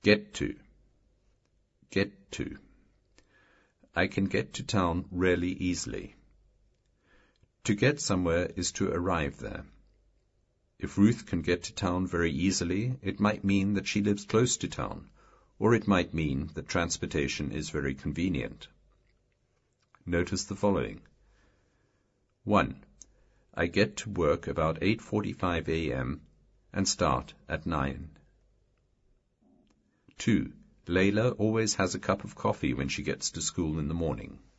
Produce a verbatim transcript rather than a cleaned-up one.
Get to. Get to. I can get to town really easily. To get somewhere is to arrive there. If Ruth can get to town very easily, it might mean that she lives close to town, or it might mean that transportation is very convenient. Notice the following. one. I get to work about eight forty-five a m and start at nine. two. Layla always has a cup of coffee when she gets to school in the morning.